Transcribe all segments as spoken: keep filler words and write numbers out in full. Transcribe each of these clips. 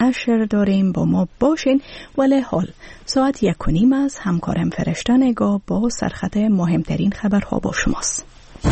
نشر داریم، با ما باشین. ولی حال ساعت یک و نیم از همکارم فرشته نگاه با سرخط مهمترین خبرها با شماست.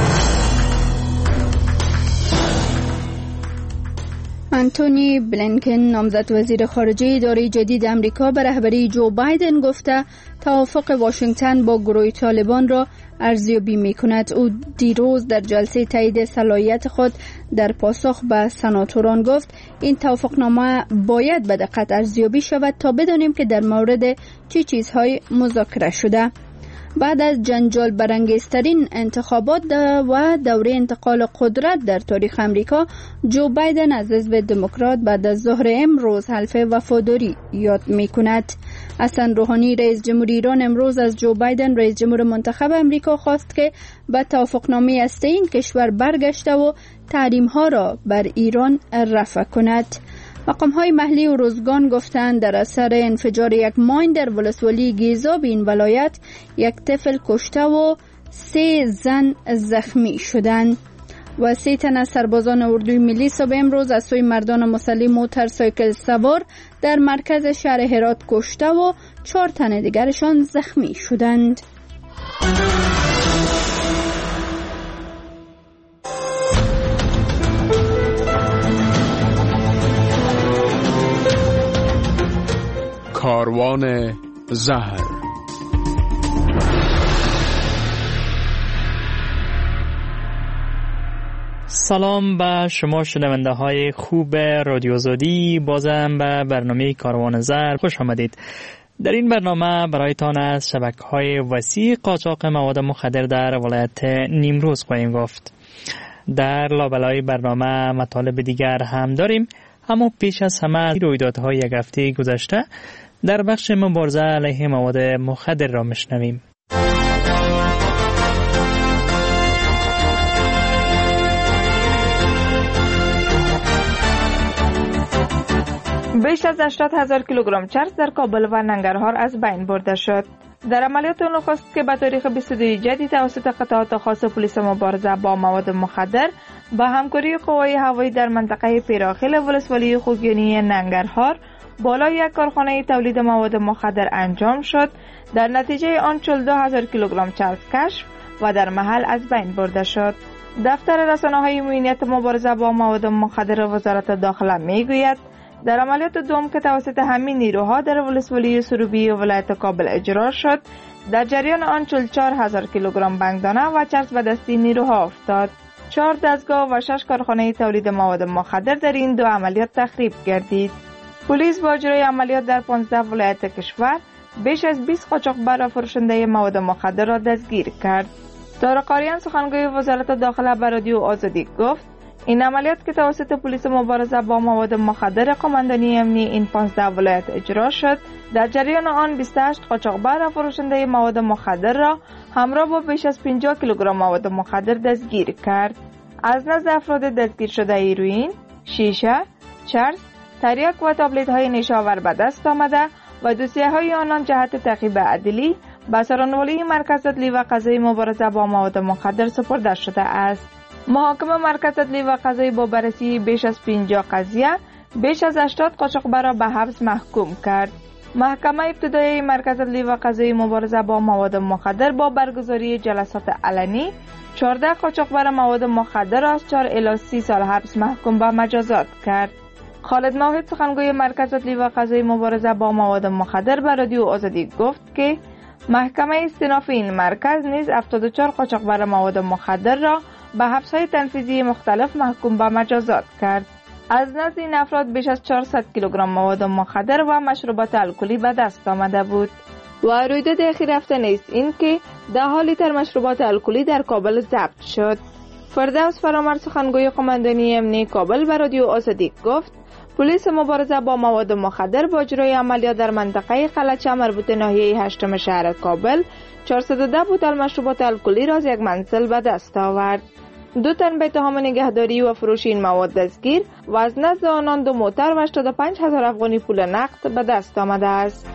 آنتونی بلینکن نامزد وزیر خارجه اداره جدید امریکا به رهبری جو بایدن گفته توافق واشنگتن با گروه طالبان را ارزیابی می‌کند. او دیروز در جلسه تایید صلاحیت خود در پاسخ به سناتوران گفت این توافقنامه باید به دقت ارزیابی شود تا بدانیم که در مورد چه چیزهای مذاکره شده. بعد از جنجال برانگیزترین انتخابات و دوره انتقال قدرت در تاریخ امریکا، جو بایدن از حزب دموکرات بعد از ظهر امروز حلف وفاداری یاد می کند. حسن روحانی رئیس جمهور ایران امروز از جو بایدن رئیس جمهور منتخب امریکا خواست که به توافقنامه هسته این کشور برگشته و تحریم‌ها را بر ایران رفع کند. مقام‌های محلی و روزگان گفتند در اثر انفجار یک ماین در ولسوالی گیزاب این ولایت یک طفل کشته و سه زن زخمی شدند و سه تن از سربازان اردوی ملی صبح امروز از سوی مردان مسلح موتورسایکل سوار در مرکز شهر هرات کشته و چهار تن دیگرشان زخمی شدند. کاروان زهر. سلام به شما شنونده های خوب رادیو آزادی، بازم به برنامه کاروان زهر خوش آمدید. در این برنامه برایتان از شبکه‌های وسیع قاچاق مواد مخدر در ولایت نیمروز خواهیم گفت. در لابلای برنامه مطالب دیگر هم داریم، اما پیش از همه رویدادهای یک هفته گذشته در بخش مبارزه علیه مواد مخدر را میشنویم. بیش از هشتاد هزار کیلوگرم چرس در کابل و ننگرهار از بین برده شد. در عملیات نخست که به تاریخ بیست و دو جدی توسط قطعات خاص پلیس مبارزه با مواد مخدر با همکاری قوای هوایی در منطقه پیراخیل ولسوالی خوگیانی ننگرهار بالای یک کارخانه تولید مواد مخدر انجام شد، در نتیجه آن چهل و دو هزار کیلوگرم چرس کشف و در محل از بین برده شد. دفتر رسانه‌های امنیت مبارزه با مواد مخدر وزارت داخله میگوید در عملیات دوم که توسط همین نیروها در ولسوالی سروبی و ولایت کابل اجرا شد، در جریان آن چهل و چهار هزار کیلوگرم بنگدانه و چرس به دستی نیروها افتاد. چهار دستگاه و شش کارخانه تولید مواد مخدر در این دو عملیات تخریب گردید. پلیس با اجرای عملیات در پانزده ولایت کشور بیش از بیست قاچاقبر و فروشنده مواد مخدر را دستگیر کرد. طارق آریان سخنگوی وزارت داخله به رادیو آزادی گفت این عملیات که توسط پلیس مبارزه با مواد مخدر قماندانی امنی این پانزده ولایت اجرا شد، در جریان آن بیست و هشت قاچاقبر و فروشنده مواد مخدر را همراه با بیش از پنجاه کیلوگرم مواد مخدر دستگیر کرد. از نزد افراد دستگیر شده هیروئین، شیشه، چرس، تریاک و تابلت های نیشاور به دست آمده و دوسیه های آنان جهت تعقیب عدلی به سرانوالی مرکز عدلی و قضایی مبارزه با مواد مخدر سپرده شده است. محاکمه مرکز عدلی و قضایی با بررسی بیش از پنجاه قضیه بیش از هشتاد قاچاقبر را به حبس محکوم کرد. محکمه ابتدایی مرکز عدلی و قضایی مبارزه با مواد مخدر با برگزاری جلسات علنی چهارده قاچاقبر مواد مخدر را از چهار الی سی سال حبس محکوم به مجازات کرد. خالد موحد سخنگوی مرکز عدلی و قضایی مبارزه با مواد مخدر به رادیو آزادی گفت که محکمه استیناف این مرکز نیز هفتاد و چهار قاچاقبر مواد مخدر را به حبس‌های تنفیذی مختلف محکوم به مجازات کرد. از نزد این افراد بیش از چهارصد کیلوگرم مواد مخدر و مشروبات الکلی به دست آمده بود. و رویداد اخیر هفته نیست این که ده لیتر مشروبات الکلی در کابل ضبط شد. فردوس فرامرد سخنگوی قماندانی امنی کابل به رادیو آزادی گفت پلیس مبارزه با مواد مخدر با اجرای عملیات در منطقه قلعه مربوط ناحیه هشتم شهر کابل چهارصد و ده بوتل مشروبات الکلی را از یک منزل به دست آورد. دو تن به اتهام نگهداری و فروش این مواد دستگیر و از نزد آنان دو موتر و هشتاد و پنج هزار افغانی پول نقد به دست آمده است.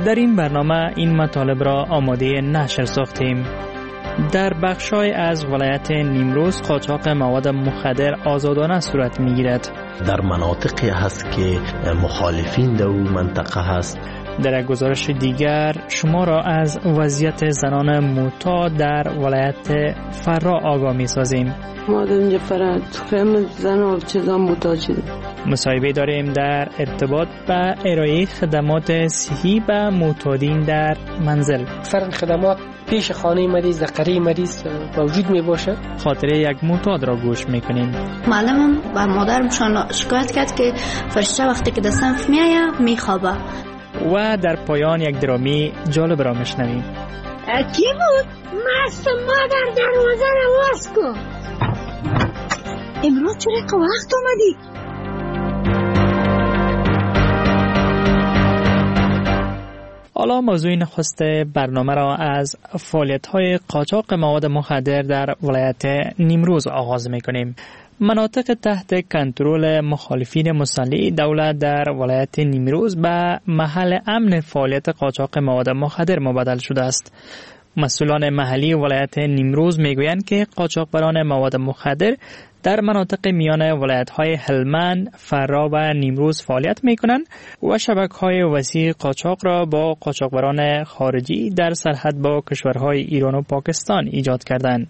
در این برنامه این مطالب را آماده نشر ساختیم. در بخشای از ولایت نیمروز قاچاق مواد مخدر آزادانه صورت می‌گیرد. در مناطقی هست که مخالفین در اون منطقه هست. در گزارش دیگر شما را از وضعیت زنان معتاد در ولایت فرا آگاه می‌سازیم. ما در اینجا فرا خیلی زن و چیزا معتاد شده. مصاحبه داریم در ارتباط با ارائه خدمات صحی به معتادین در منزل. فرق خدمات پیش خانه مریض در قریه مریض موجود می باشد. خاطره یک معتاد را گوش میکنیم. معلمم و مادرمشان شکایت کرد که فرشته وقتی که در صنف میایه میخوابه. و در پایان یک درامی جالب را میشنویم. کی بود؟ مست مادر دروازه را باز کن. امروز چرا که وقت اومدی؟ حالا موضوع نخست برنامه را از فعالیت‌های قاچاق مواد مخدر در ولایت نیمروز آغاز می‌کنیم. مناطق تحت کنترل مخالفین مسلح دولت در ولایت نیمروز به محل امن فعالیت قاچاق مواد مخدر مبادل شده است. مسئولان محلی ولایت نیمروز میگویند که قاچاقبران مواد مخدر در مناطق میان ولایت‌های هلمند، فرا و نیمروز فعالیت می‌کنند و شبکه‌های وسیع قاچاق را با قاچاقبران خارجی در سرحد با کشورهای ایران و پاکستان ایجاد کردند.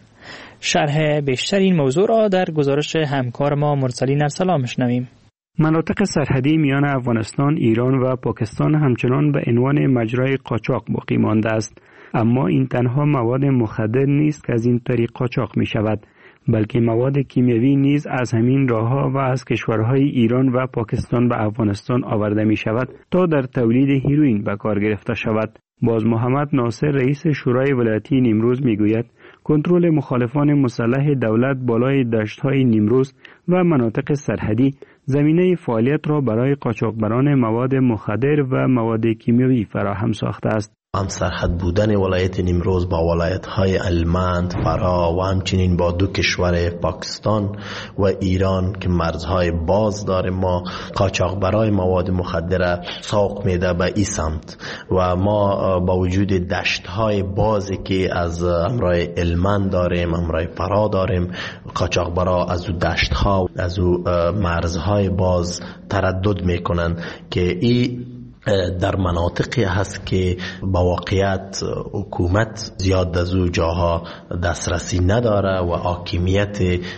شرح بیشتر این موضوع را در گزارش همکار ما مرسلین ارسلان می‌شنویم. مناطق سرحدی میان افغانستان، ایران و پاکستان همچنان به عنوان مجرای قاچاق باقی مانده است، اما این تنها مواد مخدر نیست که از این طریق قاچاق می شود، بلکه مواد کیمیایی نیز از همین راه‌ها و از کشورهای ایران و پاکستان به افغانستان آورده می شود تا در تولید هیروئین به کار گرفته شود. باز محمد ناصر رئیس شورای ولایتی نیمروز می گوید کنترل مخالفان مسلح دولت بالای دشت‌های نیمروز و مناطق سرحدی زمینه فعالیت را برای قاچاقبران مواد مخدر و مواد کیمیایی فراهم ساخته است. هم سرحد بودن ولایت نیمروز با ولایت‌های هلمند، فرا و همچنین با دو کشور پاکستان و ایران که مرزهای باز داره، ما قاچاقبرای مواد مخدر سوق میده به این سمت و ما با وجود دشت‌های بازی که از امرای هلمند داریم، امرای فرا داریم، قاچاقبرا از او دشت‌ها از او مرزهای باز تردد میکنن که این در مناطقی هست که با واقعیت حکومت زیاد از او جاها دسترسی نداره و حاکمیت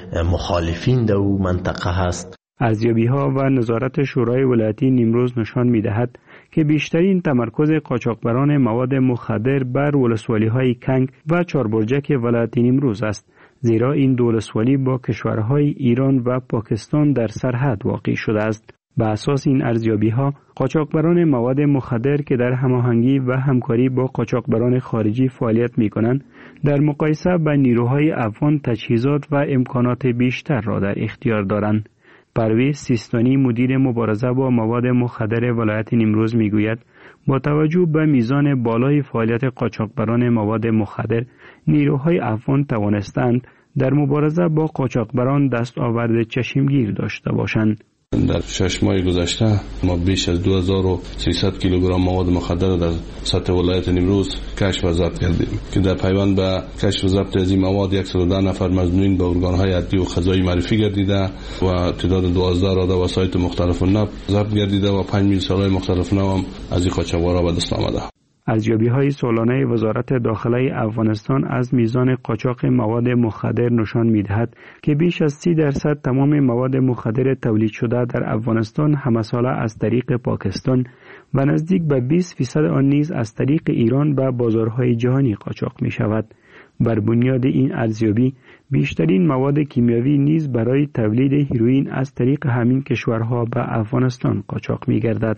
مخالفین در او منطقه هست. ارزیابی‌ها و نظارت شورای ولایتی نیمروز نشان می‌دهد که بیشترین تمرکز قاچاقبران مواد مخدر بر ولسوالی‌های کنگ و چاربرجک ولایت نیمروز است، زیرا این دو ولسوالی با کشورهای ایران و پاکستان در سرحد واقع شده است. به اساس این ارزیابی‌ها، قاچاقبران مواد مخدر که در هماهنگی و همکاری با قاچاقبران خارجی فعالیت می‌کنند، در مقایسه با نیروهای افغان تجهیزات و امکانات بیشتر را در اختیار دارند. پرویز سیستانی مدیر مبارزه با مواد مخدر ولایت نیمروز می‌گوید با توجه به میزان بالای فعالیت قاچاقبران مواد مخدر، نیروهای افغان توانستند در مبارزه با قاچاقبران دستاورد چشمگیر داشته باشند. در شش ماه گذشته ما بیش از دو هزار و سیصد کیلوگرم مواد مخدر در سطح ولایت نیمروز کشف و ضبط کردیم که در پیوند به کشف و ضبط از این مواد صد و ده نفر مظنونین به ارگان‌های عدلی و قضایی معرفی گردیده و تعداد دوازده راده وسایط مختلف ناب ضبط گردیده و پنج میل سلاح مختلف ناب هم از این قاچاقبرا به دست آمده. ارزیابی‌های سالانه وزارت داخله افغانستان از میزان قاچاق مواد مخدر نشان می‌دهد که بیش از سی درصد تمام مواد مخدر تولید شده در افغانستان همساله از طریق پاکستان و نزدیک به بیست درصد آن نیز از طریق ایران به بازارهای جهانی قاچاق می‌شود. بر بنیاد این ارزیابی بیشترین مواد کیمیایی نیز برای تولید هیروئین از طریق همین کشورها به افغانستان قاچاق می‌گردد.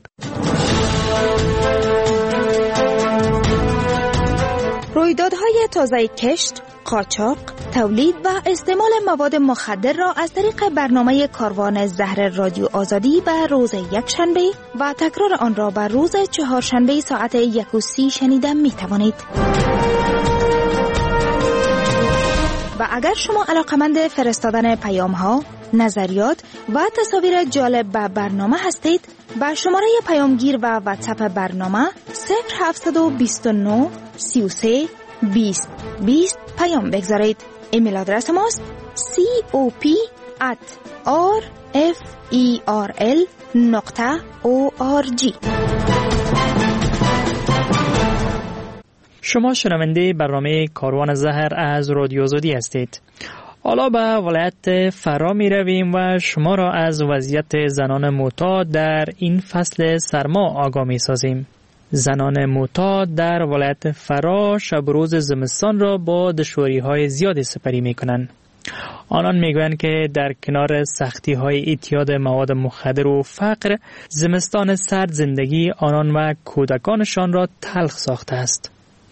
رویدادهای تازه کشت، قاچاق، تولید و استعمال مواد مخدر را از طریق برنامه کاروان زهر رادیو آزادی به روز یکشنبه و تکرار آن را به روز چهارشنبه ساعت یک و سی شنیده می توانید. و اگر شما علاقمند فرستادن پیام ها، نظریات و تصاویر جالب به برنامه هستید، با شماره پیامگیر و واتساپ برنامه صفر هفت دو نه سی و سه بیست بیست پیام بگذارید. ایمیل آدرس ماست سی او پی ات آر اف ای آر ال نقطه او آر جی. شما شنونده برنامه کاروان زهر از رادیو آزادی هستید. حالا به ولایت فرا می رویم و شما را از وضعیت زنان معتاد در این فصل سرما آگاه می سازیم. زنان معتاد در ولایت فرا شب روز زمستان را با دشواری‌های زیادی سپری می کنند. آنان می گویند که در کنار سختی‌های اعتیاد مواد مخدر و فقر، زمستان سرد زندگی آنان و کودکانشان را تلخ ساخته است.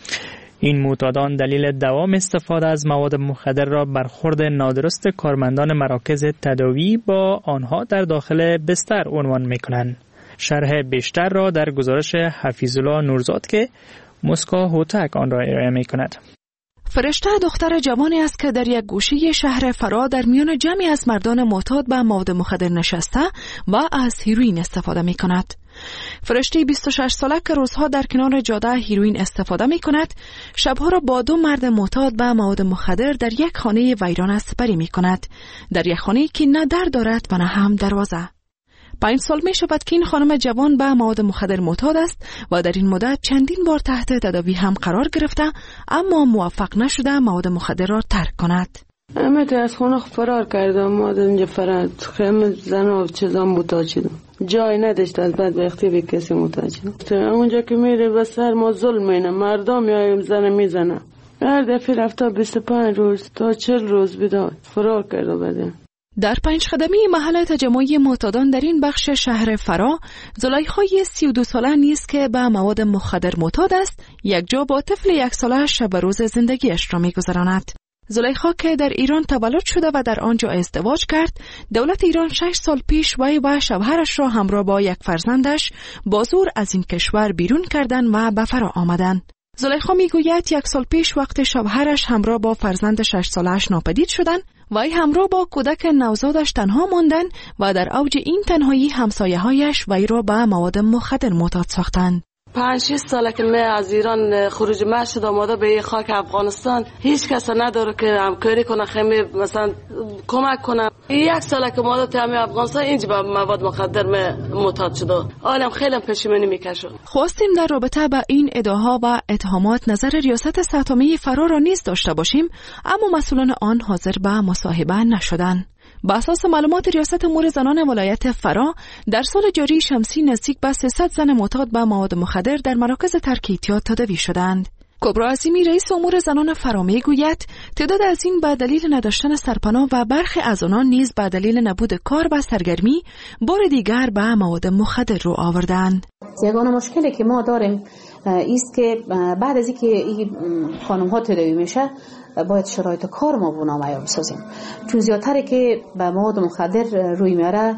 این معتادان دلیل دوام استفاده از مواد مخدر را برخورد نادرست کارمندان مراکز تداوی با آنها در داخل بستر عنوان می‌کنند. شرح بیشتر را در گزارش حفیظالله نورزاد که مسکا هوتک آن را ارائه می‌کند. فرشته دختر جوانی است که در یک گوشه شهر فرا در میان جمعی از مردان معتاد به مواد مخدر نشسته و از هیروئین استفاده می کند. فرشته بیست و شش ساله که روزها در کنار جاده هیروئین استفاده می کند، شبها را با دو مرد معتاد به مواد مخدر در یک خانه ویران سپری می کند، در یک خانه که نه در دارد و نه هم دروازه. پنج سال می شود که این خانم جوان به مواد مخدر معتاد است و در این مدت چندین بار تحت تداوی هم قرار گرفته، اما موفق نشده مواد مخدر را ترک کند. امیت از خونه فرار کردم، ما در اینجا فرار خیمه زن و چیزا معتاد شدم، جای نداشت از بدبختی به کسی معتاد شدم. اونجا که میره به سر ما ظلم اینه، مردم یا زن میزنه. هر دفعه رفته بیست و پنج روز تا چهل روز بداد فرار کرده. بعد در پنج خدمی محل تجمعی معتادان در این بخش شهر فرا، زلیخای سی و دو ساله نیست که به مواد مخدر معتاد است، یک جا با طفل یک ساله شب روز زندگیش را می‌گذراند. زلیخا که در ایران تولد شده و در آنجا ازدواج کرد، دولت ایران شش سال پیش وی و شوهرش را همراه با یک فرزندش با زور از این کشور بیرون کردند و به فرا آمدند. زلیخا میگوید یک سال پیش وقت شوهرش همراه با فرزند شش سالش ناپدید شدند، وی همراه با کودک نوزادش تنها ماندند و در اوج این تنهایی همسایه‌هایش وی را به مواد مخدر معتاد ساختند. پنج شش ساله که من از ایران خروج من شد آماده به خاک افغانستان، هیچ کس نداره که همکاری کنه، خیلی مثلا کمک کنه. یک ساله که ما تو افغانستان اینجا به مواد مخدر من معتاد شده، حالم خیلی پشیمانی میکشه. خواستیم در رابطه با این ادعاها و اتهامات نظر ریاست ساتومی فرا را نیز داشته باشیم، اما مسئولان آن حاضر به مصاحبه نشدند. با اساس معلومات ریاست امور زنان ولایت فرا، در سال جاری شمسی نزدیک به سیصد زن معتاد به مواد مخدر در مراکز ترک اعتیاد تداوی شدند. کبرا عظیمی رئیس امور زنان فرا میگوید تعداد از این به دلیل نداشتن سرپناه و برخی از آنان نیز به دلیل نبود کار و سرگرمی بار دیگر به مواد مخدر رو آوردند. یگانه مشکلی که ما داریم است که بعد از اینکه این خانم ها تداوی میشه باید شرایط کار ما بنامه بسازیم، چون زیادتره که به مواد مخدر روی میاره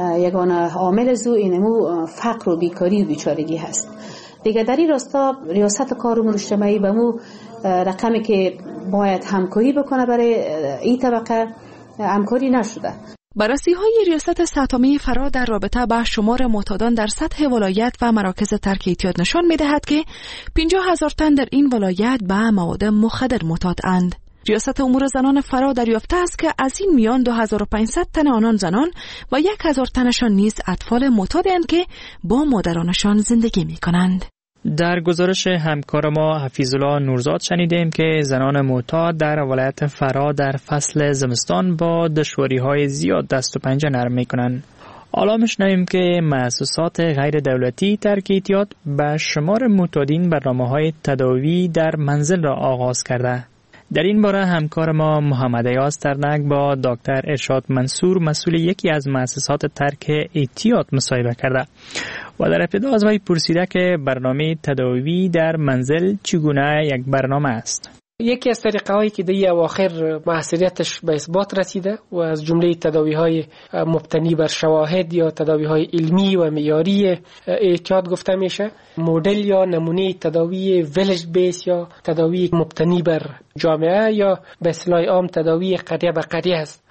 یگانه عامل زو اینمو فقر و بیکاری و بیچارگی هست. دیگه در این راستا ریاست کار امور اجتماعی به مو رقمی که باید همکاری بکنه برای این طبقه همکاری نشده. بررسی‌های ریاست ساتومی فرا در رابطه با شمار معتادان در سطح ولایت و مراکز ترک اعتیاد نشان می‌دهد که پنجاه هزار تن در این ولایت به مواد مخدر معتادند. ریاست امور زنان فرا دریافته است که از این میان دو هزار و پانصد تن آنان زنان و یک هزار تنشان نیز اطفال معتادند که با مادرانشان زندگی می‌کنند. در گزارش همکار ما حفیظالله نورزاد شنیدیم که زنان معتاد در ولایت فرا در فصل زمستان با دشواری‌های زیاد دست و پنجه نرم می‌کنند. حالا می‌شنویم که مؤسسات غیر دولتی ترک اعتیاد به شمار معتادین برنامه‌های تداوی در منزل را آغاز کرده. در این باره همکار ما محمد ایاز ترنک با دکتر ارشاد منصور مسئول یکی از مؤسسات ترک اعتیاد مصاحبه کرده و در ابتدا از وی پرسیده که برنامه تداوی در منزل چگونه یک برنامه است. یکی از طریقه هایی که در اواخر موثریتش به اثبات رسیده و از جمله تداوی های مبتنی بر شواهد یا تداوی های علمی و معیاری اعتیاد گفته میشه، مدل یا نمونه تداوی ویلج بیس یا تداوی مبتنی بر جامعه یا به اصطلاح عام تداوی قریه به قریه است.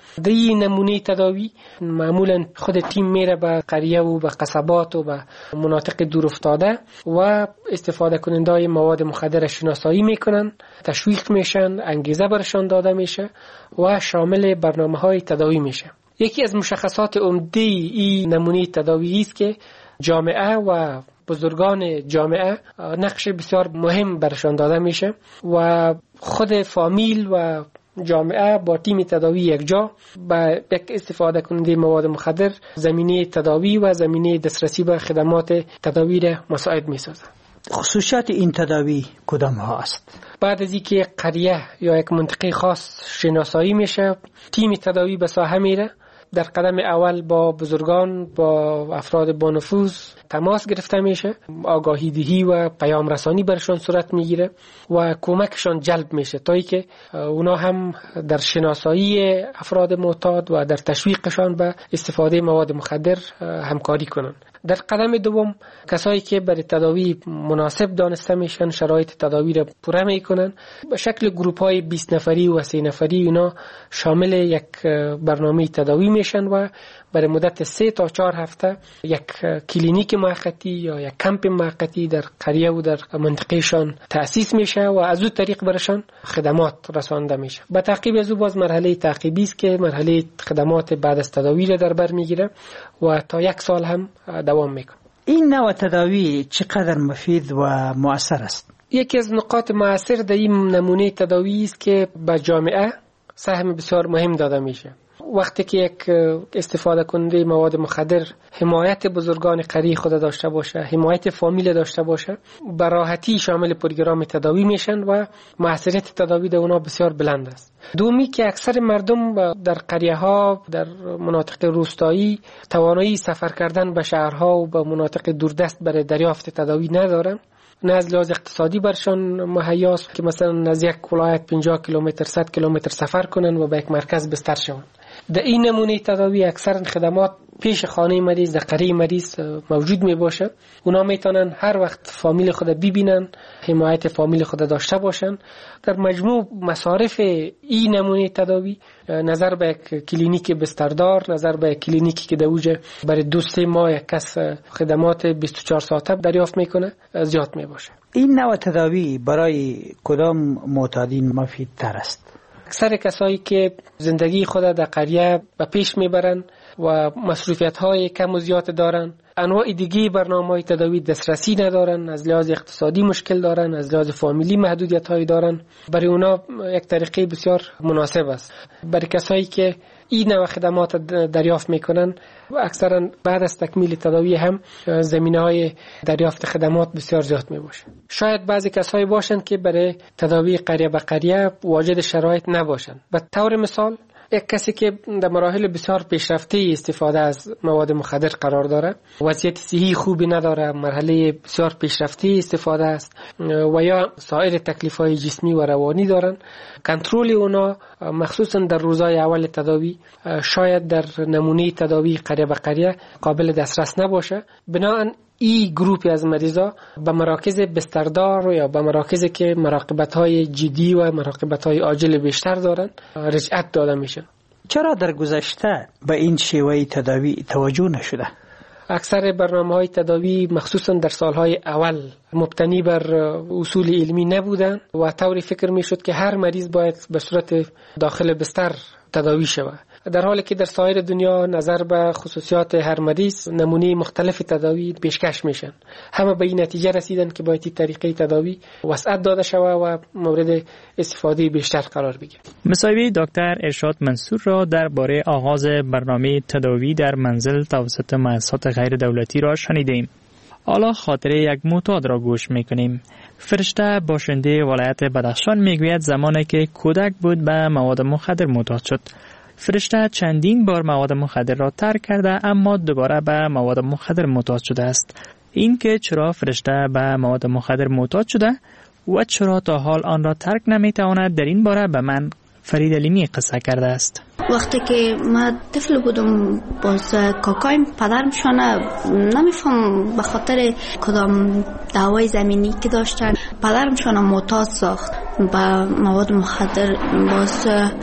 در این نمونه تداوی معمولا خود تیم میره به قریه و به قصبات و به مناطق دور افتاده و استفاده کننده مواد مخدر شناسایی میکنن، تشویق میشن، انگیزه برشان داده میشه و شامل برنامه های تداوی میشه. یکی از مشخصات عمده این نمونه تداوی است که جامعه و بزرگان جامعه نقش بسیار مهم برشان داده میشه و خود فامیل و جامعه با تیم تداوی یک جا با یک استفاده کننده مواد مخدر زمینه تداوی و زمینه دسترسی به خدمات تداوی را مساعد میسازند. خصوصیات این تداوی کدام ها است؟ بعد از اینکه قریه یا یک منطقه خاص شناسایی میشه، تیم تداوی به ساحه میره، در قدم اول با بزرگان، با افراد با نفوذ تماس گرفته میشه، آگاهی دهی و پیام رسانی برشان صورت میگیره و کمکشان جلب میشه تا اینکه اونا هم در شناسایی افراد معتاد و در تشویقشان به استفاده مواد مخدر همکاری کنن. در قدم دوم کسایی که برای تداوی مناسب دانسته میشن شرایط تداوی را پوره میکنن، به شکل گروپ های بیست نفری و سی نفری اونا شامل یک برنامه تداوی میشن و برای مدت سه تا چهار هفته یک کلینیک موقتی یا یک کمپ موقتی در قریه و در منطقهشان تأسیس میشه و از اون طریق برشان خدمات رسانده میشه. به تعقیب از او باز مرحله تعقیبی است که مرحله خدمات بعد از تداوی را در بر میگیره و تا یک سال هم دوام میکنه. این نوع تداوی چقدر مفید و مؤثر است؟ یکی از نقاط مؤثر در این نمونه تداوی است که به جامعه سهم بسیار مهم داده میشه. وقتی که یک استفاده کننده مواد مخدر حمایت بزرگان قریه خود داشته باشه، حمایت فامیل داشته باشه، به راحتی شامل پروگرام تداوی میشن و موثریت تداوی در اونا بسیار بلند است. دومی که اکثر مردم در قریه ها، در مناطق روستایی توانایی سفر کردن به شهرها و به مناطق دوردست برای دریافت تداوی ندارن، نه از لحاظ اقتصادی برشان مهیاست که مثلا از یک ولایت پنجاه کیلومتر صد کیلومتر سفر کنن و به یک مرکز بستر شون. در این نمونه تداوی اکثر خدمات پیش خانه مریض در قریه مریض موجود می باشه. اونا میتونن هر وقت فامیل خود ببینن، حمایت فامیل خود داشته باشن. در مجموع مصارف این نمونه تداوی نظر به کلینیک بستردار، نظر به کلینیکی که در اوجه برای دو سه ماه یک کس خدمات بیست و چهار ساعته دریافت میکنه زیاد می باشه. این نوع تداوی برای کدام معتادین مفید تر است؟ اکثر کسایی که زندگی خود در قریه به پیش میبرن و مصروفیت های کم و زیاد دارن، انواع دیگه برنامه‌های تداوی دسترسی ندارن، از لحاظ اقتصادی مشکل دارن، از لحاظ فامیلی محدودیت هایی دارن، برای اونا یک طریقه بسیار مناسب است. برای کسایی که این نوع خدمات دریافت میکنن اکثرا بعد از تکمیل تداوی هم زمینه های دریافت خدمات بسیار زیاد می باشه. شاید بعضی کسایی باشند که برای تداوی قریه به قریه واجد شرایط نباشند. به طور مثال یک کسی که در مراحل بسیار پیشرفته استفاده از مواد مخدر قرار داره، وضعیت صحی خوبی نداره، مرحله بسیار پیشرفته استفاده است و یا سایر تکلیف‌های جسمی و روانی دارن، کنترل اونا مخصوصا در روزهای اول تداوی شاید در نمونه تداوی قریه به قریه قابل دسترس نباشه. بنابراین این گروپی از مریضا به مراکز بستردار یا به مراکزی که مراقبت‌های جدی و مراقبت‌های عاجل بیشتر دارن رجعت داده میشن. چرا در گذشته به این شیوه تداوی توجه نشده؟ اکثر برنامه‌های تداوی مخصوصا در سالهای اول مبتنی بر اصول علمی نبودن و طوری فکر میشد که هر مریض باید به صورت داخل بستر تداوی شود، در حالی که در سایر دنیا نظر به خصوصیات هر مریض نمونه مختلف تداوی پیشکش میشن. همه به این نتیجه رسیدن که باید این طریقه تداوی وسعت داده شود و مورد استفاده بیشتر قرار بگیرد. مصاحبه دکتر ارشاد منصور را درباره آغاز برنامه تداوی در منزل توسط مؤسسات غیر دولتی را شنیدیم. حالا خاطره یک معتاد را گوش میکنیم. فرشته باشنده ولایت بدخشان میگوید زمانی که کودک بود به مواد مخدر معتاد شد. فرشته چندین بار مواد مخدر را ترک کرده اما دوباره به مواد مخدر معتاد شده است. این که چرا فرشته به مواد مخدر معتاد شده و چرا تا حال آن را ترک نمیتواند در این باره به من فرید علیمی قصه کرده است. وقتی که من طفل بودم باز کاکایم پدرم شانه نمیفهم به خاطر کدام دعوای زمینی که داشتن پدرم شانه معتاد ساخت به مواد مخدر. باز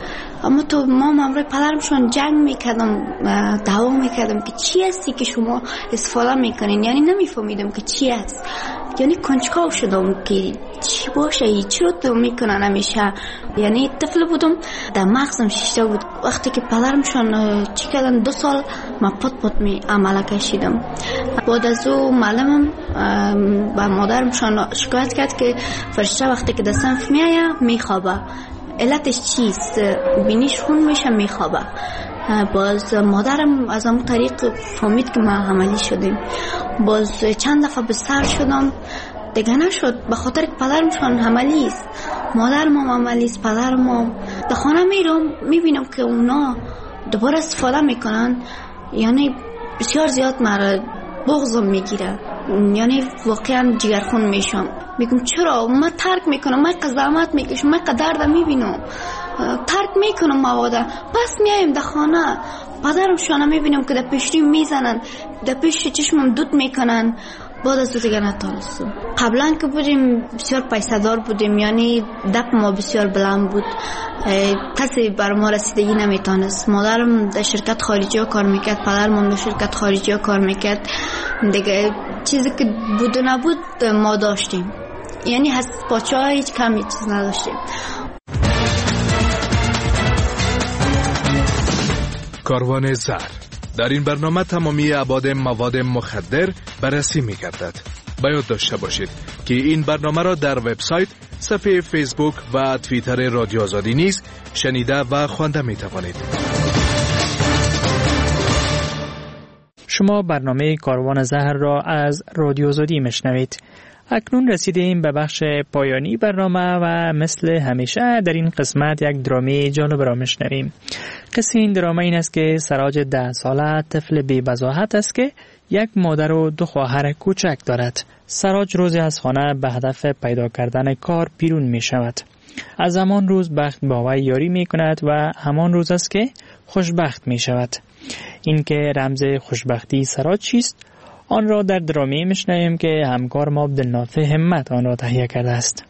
اما تو ما امروی پدرمشان جنگ میکردم، دعوا میکردم که چی هستی که شما استفاده میکنین، یعنی نمیفهمیدم که چی هست، یعنی کنجکاو شدم که چی باشه، چرا تو میکنن همیشه. یعنی طفل بودم، در مغزم شیشته بود. وقتی که پدرمشان چی کردن دو سال ما پت پت می عمله کشیدم. بعد از او معلمم با مادرمشان شکایت کرد که فرشته وقتی که در صنف میایه میخوابه، علتش چیست؟ بینیش خون میشه میخوابه. باز مادرم از اون طریق فهمید که ما عملی شدیم. باز چند دفعه بستر شدم، دیگه نشد، به خاطر که پدرمشان عملی است، مادرم هم عملی است، پدرم هم. در خانه میرم میبینم که اونا دوباره استفاده میکنن، یعنی بسیار زیاد مرا بغضم میگیره، یعنی واقعا جگرخون میشم. میگم چرا من ترک میکنم، من قضاوت میکشم، من قدر میبینم، ترک میکنم مواده. پس میایم در خانه، پدرم شانه میبینم که در پیشری میزنن، در پیش چشمم دود میکنن. بعد از دیگه نتونستم. قبلا که بودیم بسیار پیسه دار بودیم، یعنی دپ ما بسیار بلند بود، کسی بر ما رسیدگی نمیتونست. مادرم در شرکت خارجی ها کار میکرد، پدرم در شرکت خارجی ها کار میکرد. دیگه چیزی که بود و نبود ما داشتیم، یعنی از پاچه ها هیچ کمی چیز نداشتیم. کاروان زهر. در این برنامه تمامی ابعاد مواد مخدر بررسی می گردد. باید داشته باشید که این برنامه را در وبسایت، صفحه فیسبوک و توییتر رادیو آزادی نیز شنیده و خوانده می توانید. شما برنامه کاروان زهر را از رادیو آزادی میشنوید. اکنون رسیدیم به بخش پایانی برنامه و مثل همیشه در این قسمت یک درامه جالب را میشنویم. قصه این درامه این است که سراج ده ساله طفل بی بضاحت است که یک مادر و دو خواهر کوچک دارد. سراج روزی از خانه به هدف پیدا کردن کار بیرون می شود. از همان روز بخت با وی یاری می کند و همان روز است که خوشبخت می شود. این که رمز خوشبختی سراج چیست؟ آن را در درامه میشنویم که همکار ما عبدالنافع همت آن را تهیه کرده است.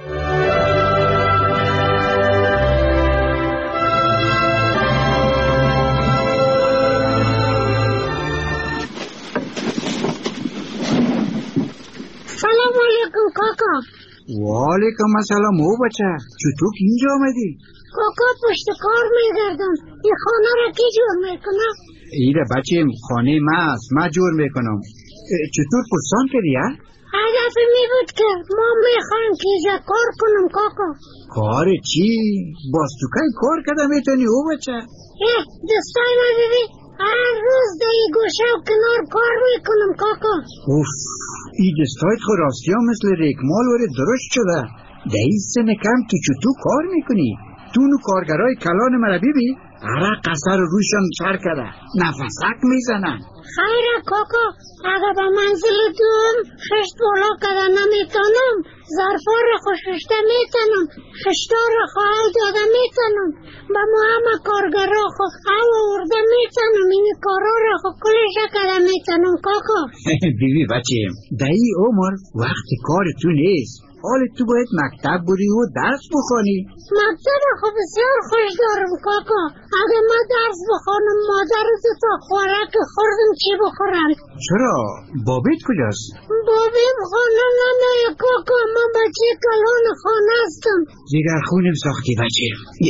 سلام علیکم کاکا. و علیکم السلام. او بچه چطور اینجا آمدی؟ کاکا پشت کار میگردم، این خانه را کی جور میکنه؟ ایره بچه خانه ما است، ما جور میکنم. چطور پرسان کردی ها؟ هدف می بود که ما میخوایم که اینجا کار کنم کاکا. کار چی؟ باز تو که کار کده میتونی او بچه؟ اه دستای ما بیبی هر روز در این گوشه و کنار کار میکنم کاکا. اوف این دستایت خود راستی ها مثل ریکمال وره درست شده. در این سن کم تو چطور کار میکنی؟ تو نو کارگرای کلان مرا بیبی عرق قصر روشان سر کده نفسک میزنن. خیره کاکا، اگه به منزل دوم خشت بالا کده نمیتونم، ظرفا را خوششته میتونم، خشتا را خواهی داده میتونم، به ما همه کارگر را خو او ارده میتونم، این کارا را خو کلشه کده میتونم کاکا. بیبی بچه در این عمر وقت کار تو نیست، حال تو باید مکتب بری و درس بخوانی. مکتب خو بسیار خوش دارم کاکا، اگه ما درس بخوانم مادر دو تا خوراک خوردم چی بخورم؟ چرا؟ بابیت کجاست؟ بابیم خانه نمیه کاکا، من بچه کلان خانه هستم. جگر خونم ساختی بچه.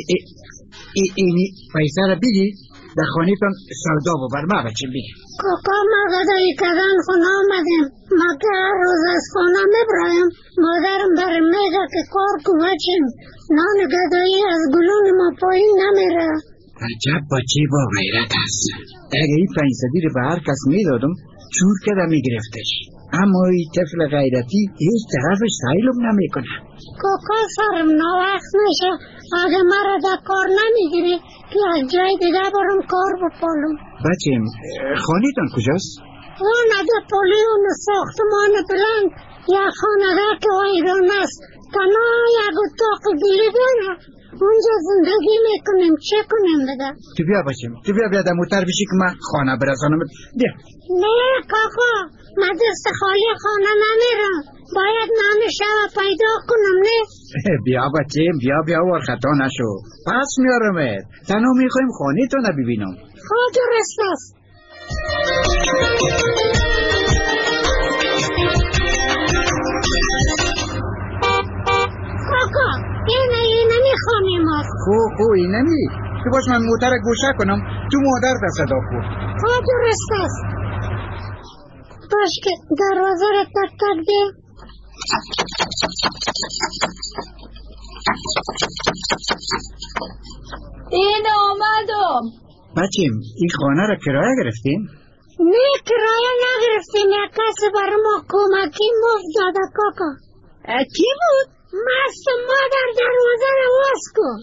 اینی پیسه را بگی در خانه تان سودا ببر ما بچه بگی. کاکا ما غدایی کردن خونه آمدیم، ما که هر روز از خانه میبرایم، مادرم برم میگه که کار کو بچیم، نان غدایی از گلون ما پایین نمیره. عجب بچه با غیرت هست. اگه این پنجصدی رو به هر کس میدادم چور کده میگرفتش، اما این طفل غیرتی هیچ طرفش سیلم نمیکنه. کاکا سرم ناوقت میشه، اگه مرا در کار نمیگیری که از جای دیگه برم کار بپالم. بچیم خانه تان کجاست؟ اون در پولیون ساختمان بلند یک خانه که ویران است، تنها یک اتاق گیری داره، اونجا زندگی میکنیم. چه کنیم بده؟ تو بیا بچیم، تو بیا بیا در موتر بشی که من خانه برسانم. بیا. نه کاکا، من دست خالی خانه نمیرم، باید نان شب پیدا کنم. نه بیا بچیم بیا بیا ور خطا نشو. پس میارمت. تنها میخوایم خانه تو نبینم. خواه درست است. کاکا اینه اینه میخوانی ماست. خو خو اینه می تو باش من موتر گوشه کنم تو مادر به صدا خور. خواه درست است. باش که دروازه را تک تک ده. این آمدم. بچیم این خانه را کرایه گرفتیم؟ نه کرایه نگرفتیم. یک کسی برای ما کمکی مفت داده کاکا. کی بود؟ مست مادر دروازه را باز کن.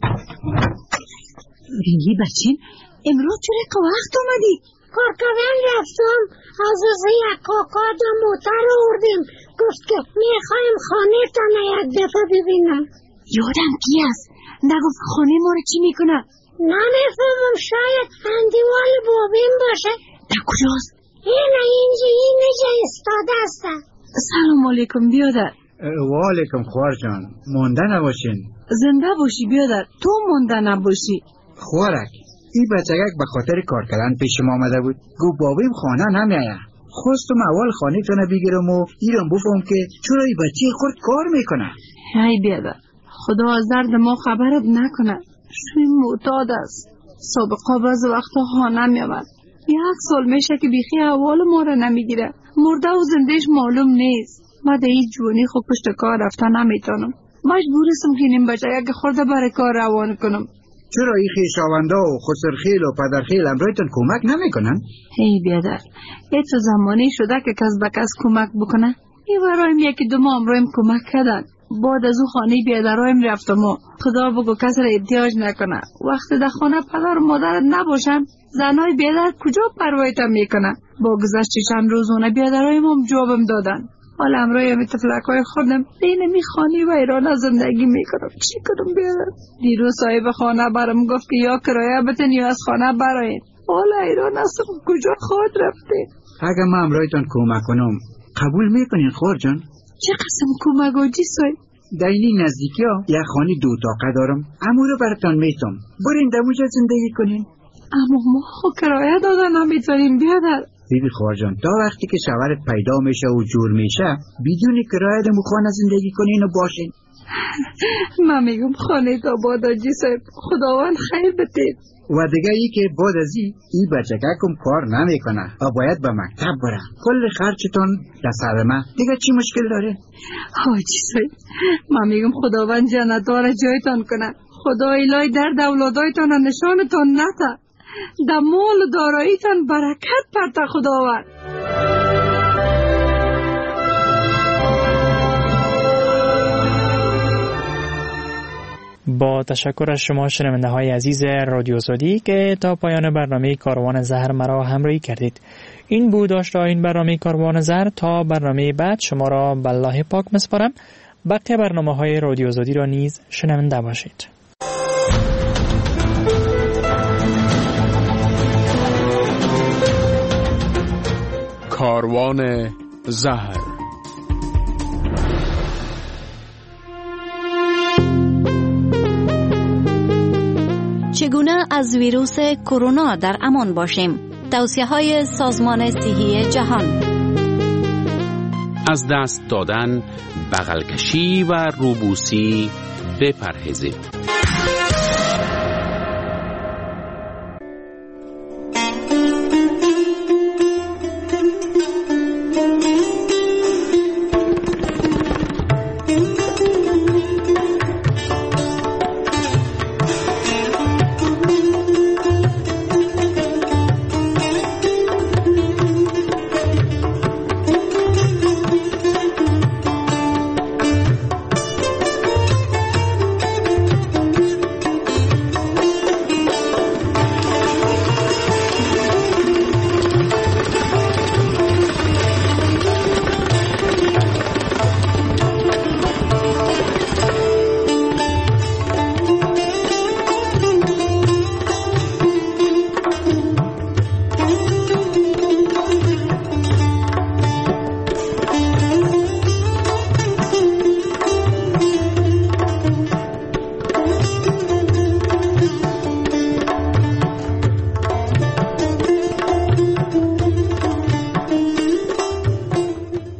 رنگی بچین امروز چرا که وقت آمدی؟ کار کردن رفتم از از یک کاکا دو موتر آوردیم. گفت که میخوایم خانه تانه یک دفعه ببینم. یادم کی است؟ نگفت خانه ما رو چی میکنه؟ نمیفهمم شاید اندیوال بابین باشه. در کجاست؟ اینه اینجا اینجا استاده است. سلام علیکم بیادر. و علیکم خوار جان. مونده نباشین. زنده باشی بیادر. تو مونده نباشی. خوارک این بچگک به خاطر کار کردن پیش ما آمده بود. گو بابیم خانه نمیایه. خواستم اول خانه تانه بگیرم و ایران بفهم که چرا این بچه خود کار میکنه. هی بیادر خدا از درد ما خبرت نکنه. شوی معتاد است. سابقا باز وقتا خانه میامد. یک سال میشه که بیخی اول ما را نمیگیره. مرده و زندهش معلوم نیست. بعد این جوانی خود پشت کار رفته نمیتونم. مجبورستم که نیم بچه یک خورده برای کار روان کنم. چرا این خویشاوندا و خسرخیل و پدرخیل امرایتان کمک نمیکنن؟ هی بیادر ای تو زمانی شده که کس به کس کمک بکنه. ای برایم یکی دو ما امرایم کمک کردن. بعد از او خانه بیادرایم رفتم و خدا بگو کس را احتیاج نکنه. وقتی در خانه پدر و مادرت نباشن زنای بیادر کجا پروایتم میکنه. با گذشت چند روزونه بیادرایم هم جوابم دادن. حالا امروی می تفلکای خودم بین می خانی و ایران زندگی میکنم. چی کنم بیادر؟ دیروز صاحب خانه برام گفت که یا کرایه بتن یا از خانه براین. حالا ایران هستم کجا خود رفته. اگه ما امرایتان کمک کنم قبول میکنین خور جان؟ چه قسم کمک و جی صاحب؟ در این نزدیکی ها یک خانه دو تاقه دارم. امو رو براتان میتم. برین دموجه زندگی کنین. اما ما خو کرایه دادن نمیتونیم بیادر. بیبی خوارجان تا وقتی که شوهرت پیدا میشه و جور میشه بدون کرایه دمو خانه زندگی کنین و باشین. من میگم خانه تا بادا جی صاحب خداوند خیر بتید. و دیگه ای که بعد از ای ای بچگکم کار نمیکنه و باید به مکتب بره. کل خرچتون در سر من. دیگه چی مشکل داره؟ حاجی صاحب من میگم خداوند جنت‌ها را جایتان کنه. خدا الهی درد اولادایتان نشانتان نده. در مال و داراییتان برکت پرته خداوند. با تشکر از شما شنونده های عزیز رادیو آزادی که تا پایان برنامه کاروان زهر مرا همراهی کردید. این بود داشته این برنامه کاروان زهر. تا برنامه بعد شما را به الله پاک میسپارم. بقیه برنامه های رادیو آزادی را نیز شنونده باشید. کاروان زهر. چگونه از ویروس کرونا در امان باشیم؟ توصیه‌های سازمان صحی جهان. از دست دادن، بغل کشی و روبوسی بپرهیزید.